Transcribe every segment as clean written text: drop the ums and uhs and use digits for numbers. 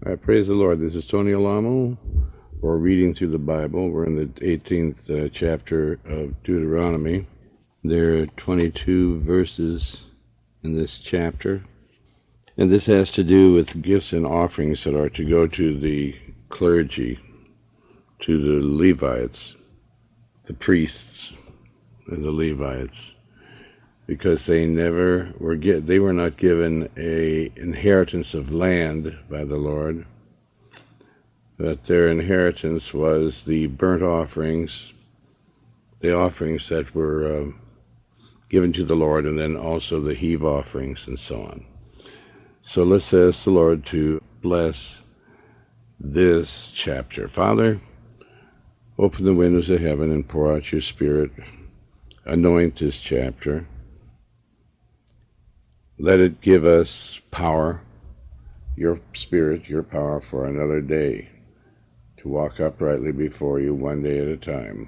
I praise the Lord. This is Tony Alamo. We're reading through the Bible. We're in the 18th chapter of Deuteronomy. There are 22 verses in this chapter. And this has to do with gifts and offerings that are to go to the clergy, to the Levites, the priests and the Levites, because they were not given an inheritance of land by the Lord, but their inheritance was the burnt offerings, the offerings that were given to the Lord, and then also the heave offerings and so on. So let's ask the Lord to bless this chapter. Father, open the windows of heaven and pour out your Spirit. Anoint this chapter. Let it give us power, your Spirit, your power for another day, to walk uprightly before you one day at a time.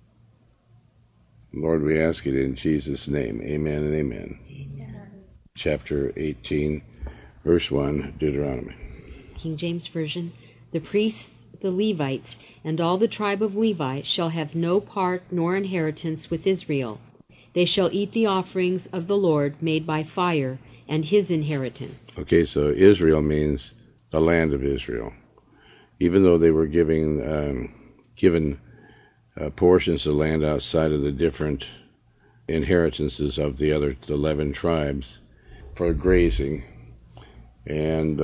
Lord, we ask it in Jesus' name. Amen and amen. Amen. Chapter 18, verse 1, Deuteronomy. King James Version. The priests, the Levites, and all the tribe of Levi shall have no part nor inheritance with Israel. They shall eat the offerings of the Lord made by fire, and his inheritance. Okay, so Israel means the land of Israel. Even though they were given portions of land outside of the different inheritances of the other 11 tribes for grazing, and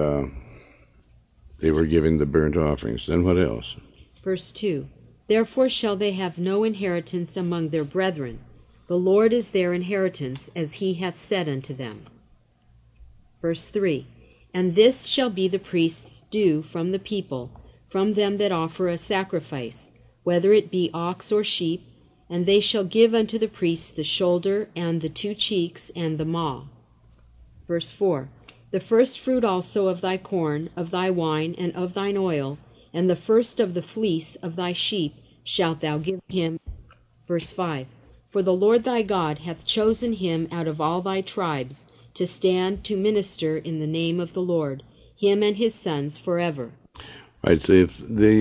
they were giving the burnt offerings. Then what else? Verse 2. Therefore shall they have no inheritance among their brethren. The Lord is their inheritance, as he hath said unto them. Verse 3. And this shall be the priest's due from the people, from them that offer a sacrifice, whether it be ox or sheep, and they shall give unto the priest the shoulder, and the 2 cheeks, and the maw. Verse 4. The first fruit also of thy corn, of thy wine, and of thine oil, and the first of the fleece of thy sheep shalt thou give him. Verse 5. For the Lord thy God hath chosen him out of all thy tribes, to stand to minister in the name of the Lord, him and his sons forever. Right, so if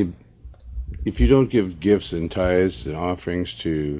you don't give gifts and tithes and offerings to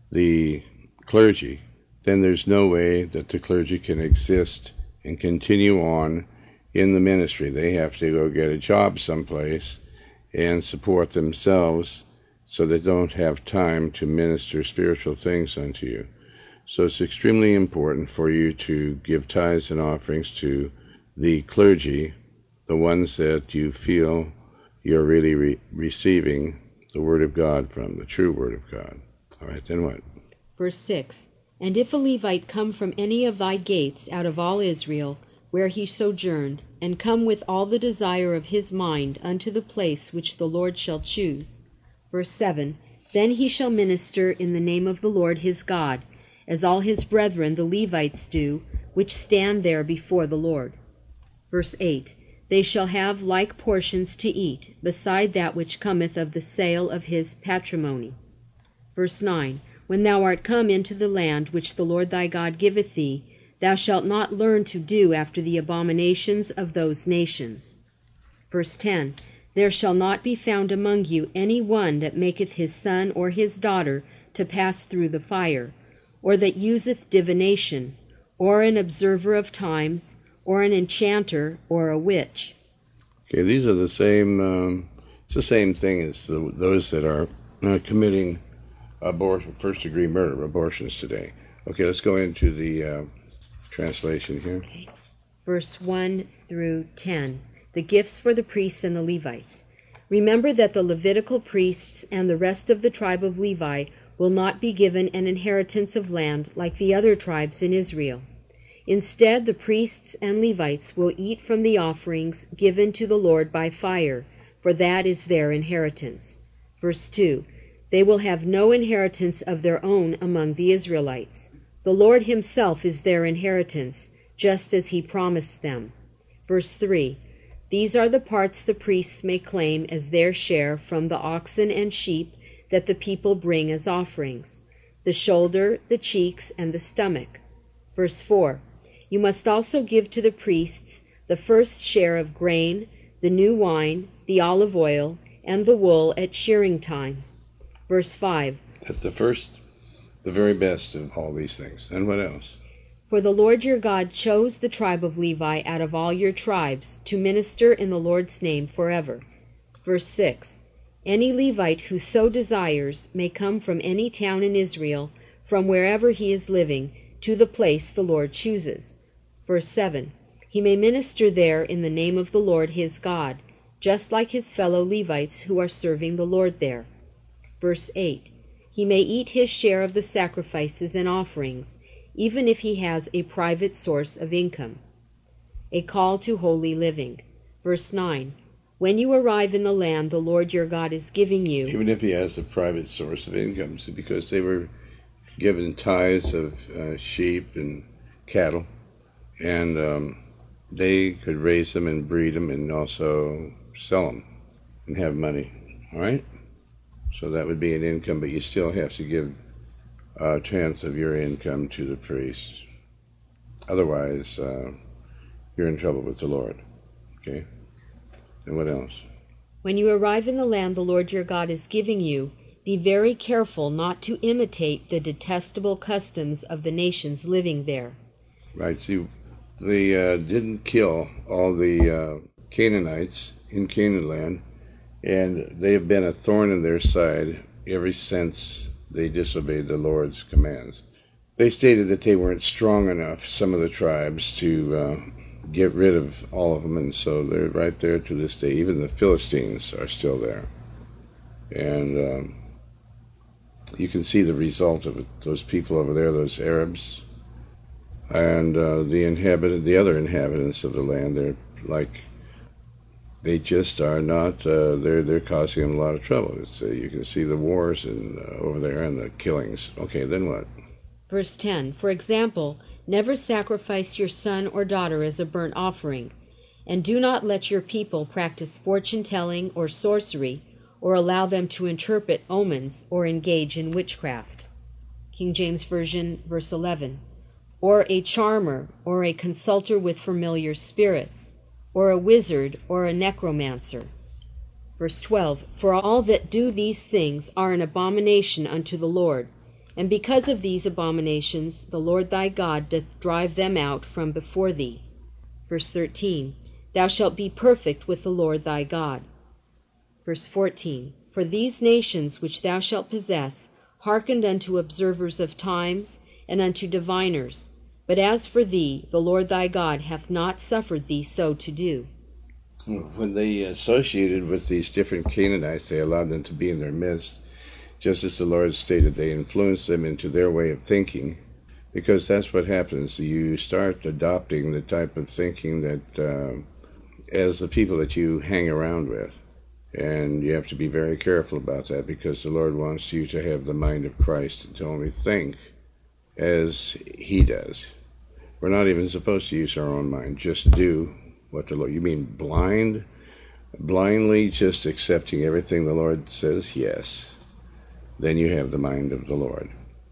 the clergy, then there's no way that the clergy can exist and continue on in the ministry. They have to go get a job someplace and support themselves, so they don't have time to minister spiritual things unto you. So it's extremely important for you to give tithes and offerings to the clergy, the ones that you feel you're really receiving the Word of God from, the true Word of God. All right, then what? Verse 6. And if a Levite come from any of thy gates out of all Israel, where he sojourned, and come with all the desire of his mind unto the place which the Lord shall choose. Verse 7. Then he shall minister in the name of the Lord his God, as all his brethren the Levites do, which stand there before the Lord. Verse 8. They shall have like portions to eat, beside that which cometh of the sale of his patrimony. Verse 9. When thou art come into the land which the Lord thy God giveth thee, thou shalt not learn to do after the abominations of those nations. Verse 10. There shall not be found among you any one that maketh his son or his daughter to pass through the fire, or that useth divination, or an observer of times, or an enchanter, or a witch. Okay, these are the same, it's the same thing as those that are committing first-degree murder, abortions today. Okay, let's go into the translation here. Okay. Verse 1 through 10. The gifts for the priests and the Levites. Remember that the Levitical priests and the rest of the tribe of Levi will not be given an inheritance of land like the other tribes in Israel. Instead, the priests and Levites will eat from the offerings given to the Lord by fire, for that is their inheritance. Verse 2. They will have no inheritance of their own among the Israelites. The Lord himself is their inheritance, just as he promised them. Verse 3. These are the parts the priests may claim as their share from the oxen and sheep that the people bring as offerings: the shoulder, the cheeks, and the stomach. Verse 4. You must also give to the priests the first share of grain, the new wine, the olive oil, and the wool at shearing time. Verse 5. That's the very best of all these things. And what else? For the Lord your God chose the tribe of Levi out of all your tribes to minister in the Lord's name forever. Verse 6. Any Levite who so desires may come from any town in Israel, from wherever he is living, to the place the Lord chooses. Verse 7. He may minister there in the name of the Lord his God, just like his fellow Levites who are serving the Lord there. Verse 8. He may eat his share of the sacrifices and offerings, even if he has a private source of income. A call to holy living. Verse 9. When you arrive in the land the Lord your God is giving you, even if he has a private source of income, because they were given tithes of sheep and cattle, and they could raise them and breed them and also sell them and have money. All right? So that would be an income, but you still have to give a tenth of your income to the priest. Otherwise, you're in trouble with the Lord. Okay? And what else? When you arrive in the land the Lord your God is giving you, be very careful not to imitate the detestable customs of the nations living there. Right. See, they didn't kill all the Canaanites in Canaan land, and they have been a thorn in their side ever since they disobeyed the Lord's commands. They stated that they weren't strong enough, some of the tribes, to get rid of all of them, and so they're right there to this day. Even the Philistines are still there. And you can see the result of it. Those people over there, those Arabs, and the other inhabitants of the land, they just are not, they're causing them a lot of trouble. You can see the wars over there and the killings. Okay, then what? Verse 10. For example, never sacrifice your son or daughter as a burnt offering, and do not let your people practice fortune-telling or sorcery, or allow them to interpret omens or engage in witchcraft. King James Version, verse 11. Or a charmer, or a consulter with familiar spirits, or a wizard, or a necromancer. Verse 12. For all that do these things are an abomination unto the Lord, and because of these abominations the Lord thy God doth drive them out from before thee. Verse 13. Thou shalt be perfect with the Lord thy God. Verse 14. For these nations which thou shalt possess hearkened unto observers of times, and unto diviners. But as for thee, the Lord thy God hath not suffered thee so to do. When they associated with these different Canaanites, they allowed them to be in their midst. Just as the Lord stated, they influenced them into their way of thinking, because that's what happens. You start adopting the type of thinking that as the people that you hang around with. And you have to be very careful about that, because the Lord wants you to have the mind of Christ and to only think as he does. We're not even supposed to use our own mind. Just do what the Lord... You mean blindly just accepting everything the Lord says? Yes. Then you have the mind of the Lord.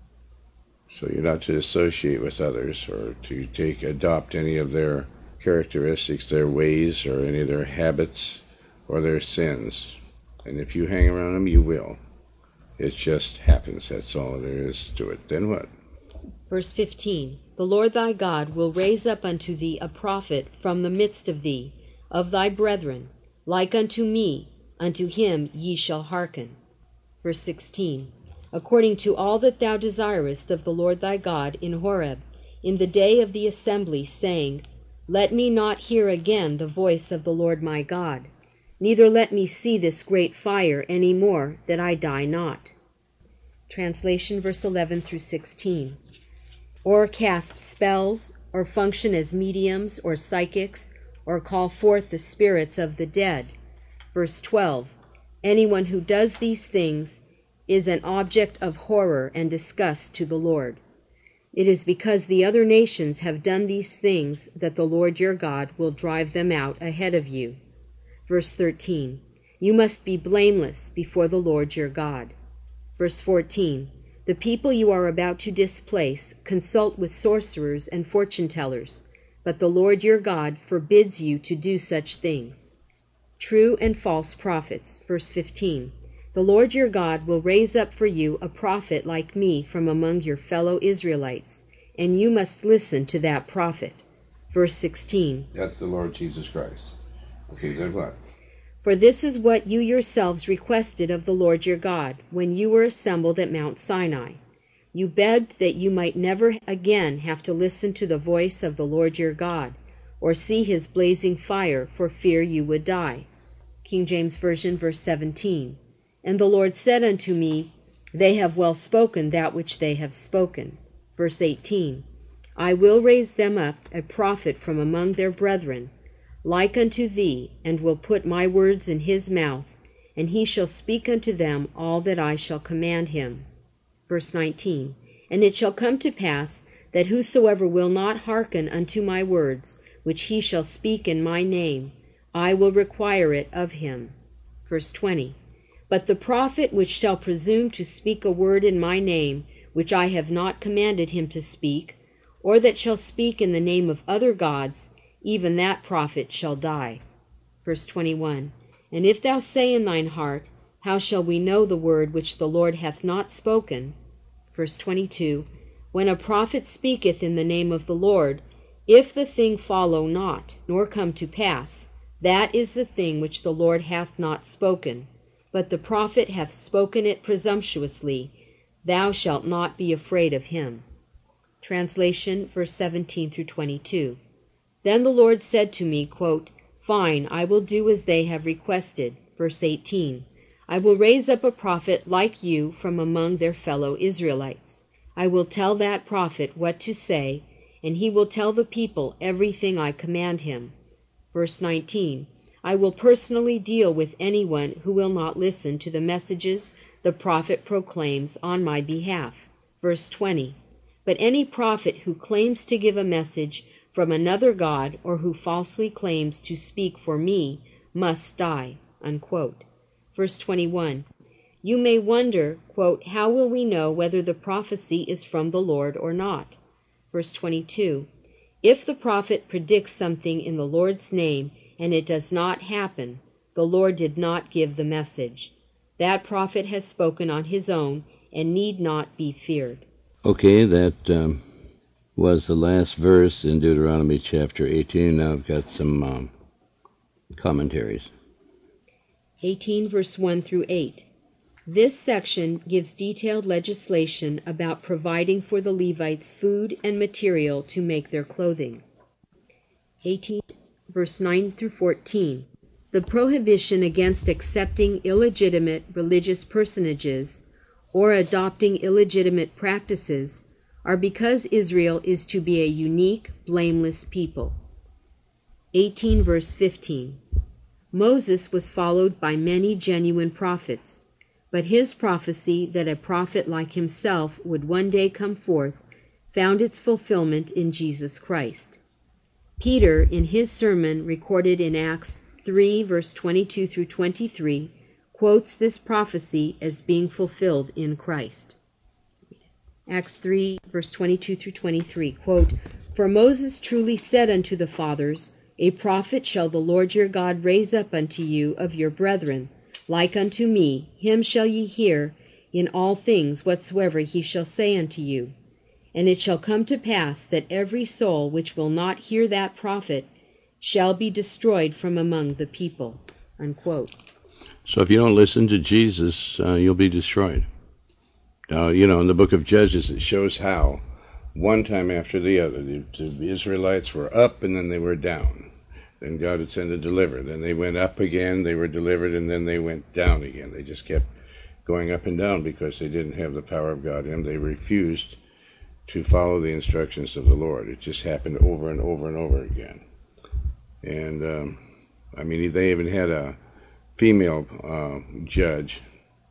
So you're not to associate with others or to adopt any of their characteristics, their ways, or any of their habits or their sins. And if you hang around them, you will. It just happens. That's all there is to it. Then what? Verse 15. The Lord thy God will raise up unto thee a prophet from the midst of thee, of thy brethren, like unto me, unto him ye shall hearken. Verse 16. According to all that thou desirest of the Lord thy God in Horeb, in the day of the assembly, saying, Let me not hear again the voice of the Lord my God, neither let me see this great fire any more, that I die not. Translation, verse 11 through 16. Or cast spells, or function as mediums or psychics, or call forth the spirits of the dead. Verse 12. Anyone who does these things is an object of horror and disgust to the Lord. It is because the other nations have done these things that the Lord your God will drive them out ahead of you. Verse 13. You must be blameless before the Lord your God. Verse 14. The people you are about to displace consult with sorcerers and fortune-tellers, but the Lord your God forbids you to do such things. true and false prophets. Verse 15. The Lord your God will raise up for you a prophet like me from among your fellow Israelites, and you must listen to that prophet. Verse 16. That's the Lord Jesus Christ. Okay, then what? For this is what you yourselves requested of the Lord your God when you were assembled at Mount Sinai. You begged that you might never again have to listen to the voice of the Lord your God, or see his blazing fire, for fear you would die. King James Version, verse 17. And the Lord said unto me, They have well spoken that which they have spoken. Verse 18. I will raise them up a prophet from among their brethren, like unto thee, and will put my words in his mouth, and he shall speak unto them all that I shall command him. Verse 19. And it shall come to pass, that whosoever will not hearken unto my words, which he shall speak in my name, I will require it of him. Verse 20. But the prophet which shall presume to speak a word in my name, which I have not commanded him to speak, or that shall speak in the name of other gods, even that prophet shall die. Verse 21. And if thou say in thine heart, How shall we know the word which the Lord hath not spoken? Verse 22. When a prophet speaketh in the name of the Lord, if the thing follow not, nor come to pass, that is the thing which the Lord hath not spoken, but the prophet hath spoken it presumptuously, thou shalt not be afraid of him. Translation, verse 17 through 22. Then the Lord said to me, quote, Fine, I will do as they have requested. Verse 18. I will raise up a prophet like you from among their fellow Israelites. I will tell that prophet what to say, and he will tell the people everything I command him. Verse 19. I will personally deal with anyone who will not listen to the messages the prophet proclaims on my behalf. Verse 20. But any prophet who claims to give a message from another god, or who falsely claims to speak for me, must die. Unquote. Verse 21. You may wonder, quote, How will we know whether the prophecy is from the Lord or not? Verse 22. If the prophet predicts something in the Lord's name, and it does not happen, the Lord did not give the message. That prophet has spoken on his own, and need not be feared. Okay, that was the last verse in Deuteronomy chapter 18. Now I've got some commentaries. 18 verse 1 through 8. This section gives detailed legislation about providing for the Levites food and material to make their clothing. 18 verse 9 through 14. The prohibition against accepting illegitimate religious personages or adopting illegitimate practices are because Israel is to be a unique, blameless people. 18 verse 15. Moses was followed by many genuine prophets, but his prophecy that a prophet like himself would one day come forth found its fulfillment in Jesus Christ. Peter, in his sermon recorded in Acts 3 verse 22 through 23, quotes this prophecy as being fulfilled in Christ. Acts 3 verse 22 through 23, quote, For Moses truly said unto the fathers, A prophet shall the Lord your God raise up unto you of your brethren, like unto me, him shall ye hear in all things whatsoever he shall say unto you. And it shall come to pass that every soul which will not hear that prophet shall be destroyed from among the people. Unquote. So if you don't listen to Jesus, you'll be destroyed. Now, in the book of Judges, it shows how, one time after the other, the Israelites were up and then they were down. Then God would send a deliverer. Then they went up again, they were delivered, and then they went down again. They just kept going up and down because they didn't have the power of God in them. They refused to follow the instructions of the Lord. It just happened over and over and over again. And, they even had a female judge,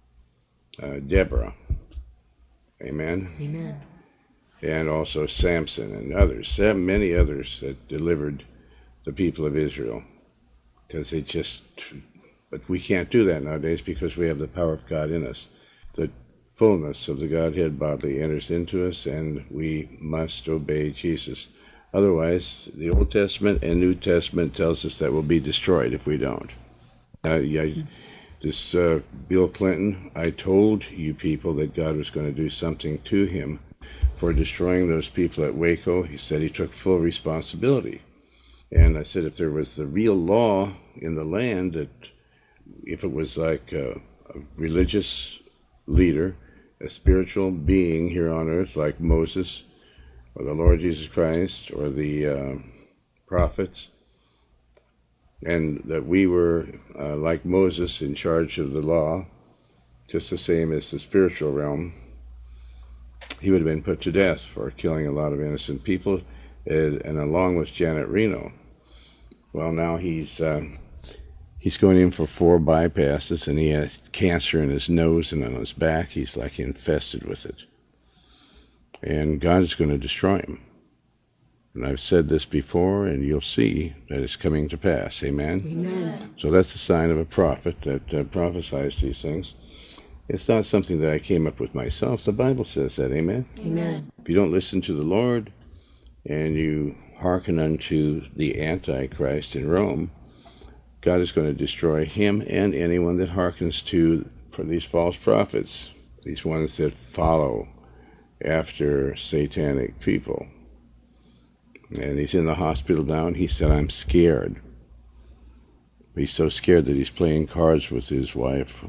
Deborah. Amen? Amen. And also Samson and others, many others that delivered the people of Israel. Because but we can't do that nowadays because we have the power of God in us. The fullness of the Godhead bodily enters into us, and we must obey Jesus. Otherwise, the Old Testament and New Testament tells us that we'll be destroyed if we don't. Yeah, this Bill Clinton, I told you people that God was going to do something to him for destroying those people at Waco. He said he took full responsibility. And I said if there was the real law in the land, that if it was like a religious leader, a spiritual being here on earth like Moses or the Lord Jesus Christ or the prophets, and that we were like Moses in charge of the law, just the same as the spiritual realm, he would have been put to death for killing a lot of innocent people, and along with Janet Reno. Well, now he's going in for 4 bypasses, and he has cancer in his nose and on his back. He's like infested with it. And God is going to destroy him. And I've said this before, and you'll see that it's coming to pass. Amen? Amen. So that's the sign of a prophet that prophesies these things. It's not something that I came up with myself. The Bible says that. Amen? Amen. If you don't listen to the Lord and you hearken unto the Antichrist in Rome, God is going to destroy him and anyone that hearkens to these false prophets, these ones that follow after satanic people. And he's in the hospital now, and he said, I'm scared. He's so scared that he's playing cards with his wife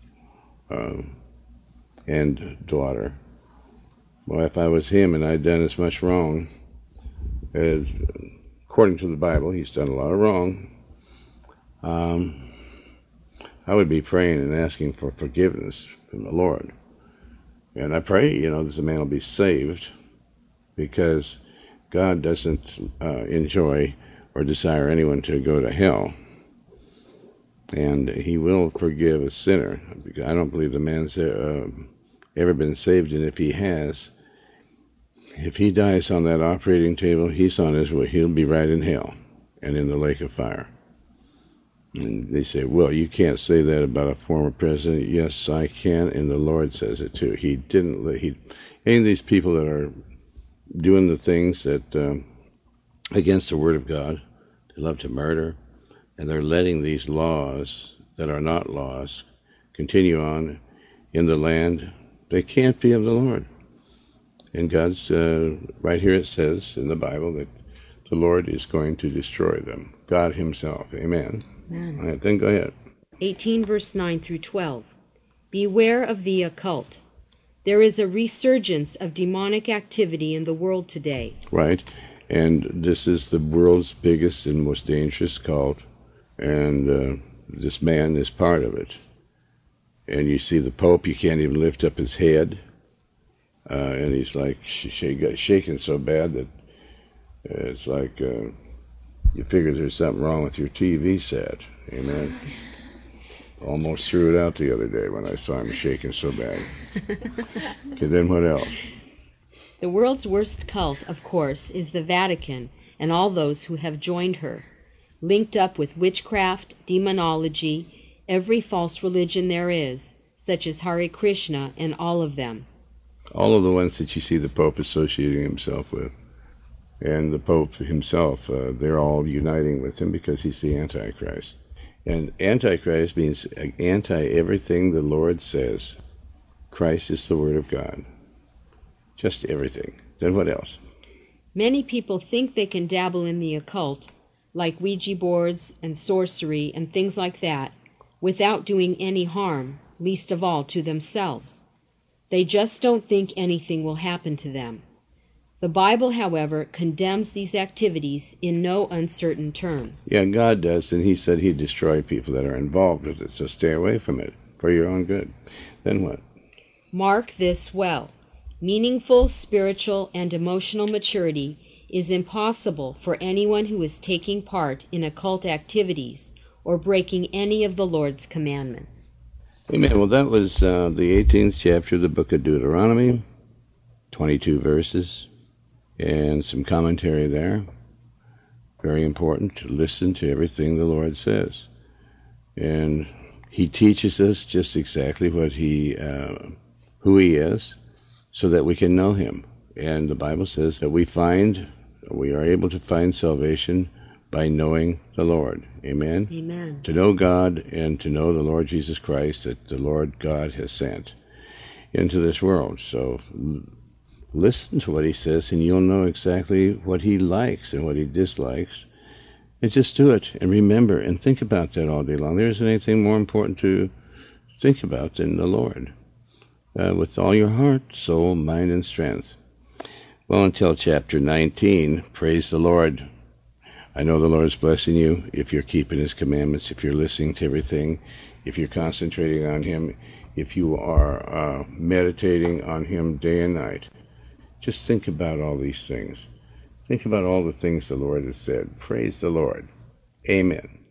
and daughter. Well, if I was him and I'd done as much wrong as, according to the Bible, he's done a lot of wrong, I would be praying and asking for forgiveness from the Lord. And I pray, that the man will be saved, because God doesn't enjoy or desire anyone to go to hell. And he will forgive a sinner. Because I don't believe the man's ever been saved, and if he has, if he dies on that operating table, he's on his way. He'll be right in hell and in the lake of fire. And they say, well, you can't say that about a former president. Yes, I can, and the Lord says it too. He didn't. Any of these people that are doing the things that against the Word of God, they love to murder, and they're letting these laws that are not laws continue on in the land. They can't be of the Lord. And God's, right here it says in the Bible that the Lord is going to destroy them. God himself. Amen. Amen. All right, then go ahead. 18 verse 9 through 12. Beware of the occult. There is a resurgence of demonic activity in the world today. Right. And this is the world's biggest and most dangerous cult. And this man is part of it. And you see the Pope, you can't even lift up his head. And he's like shaking so bad that it's like you figure there's something wrong with your TV set. Amen. Almost threw it out the other day when I saw him shaking so bad. Okay, then what else? The world's worst cult, of course, is the Vatican and all those who have joined her, linked up with witchcraft, demonology, every false religion there is, such as Hare Krishna and all of them. All of the ones that you see the Pope associating himself with. And the Pope himself, they're all uniting with him because he's the Antichrist. And Antichrist means anti-everything the Lord says. Christ is the Word of God. Just everything. Then what else? Many people think they can dabble in the occult, like Ouija boards and sorcery and things like that, without doing any harm, least of all to themselves. They just don't think anything will happen to them. The Bible, however, condemns these activities in no uncertain terms. Yeah, God does, and he said he'd destroy people that are involved with it, so stay away from it for your own good. Then what? Mark this well. Meaningful spiritual and emotional maturity is impossible for anyone who is taking part in occult activities or breaking any of the Lord's commandments. Amen. Well, that was the 18th chapter of the book of Deuteronomy, 22 verses. And some commentary there. Very important to listen to everything the Lord says. And he teaches us just exactly what who he is, so that we can know him. And the Bible says that we are able to find salvation by knowing the Lord. Amen? Amen. To know God and to know the Lord Jesus Christ that the Lord God has sent into this world. So listen to what he says, and you'll know exactly what he likes and what he dislikes. And just do it, and remember, and think about that all day long. There isn't anything more important to think about than the Lord. With all your heart, soul, mind, and strength. Well, until chapter 19, praise the Lord. I know the Lord's blessing you if you're keeping his commandments, if you're listening to everything, if you're concentrating on him, if you are meditating on him day and night. Just think about all these things. Think about all the things the Lord has said. Praise the Lord. Amen.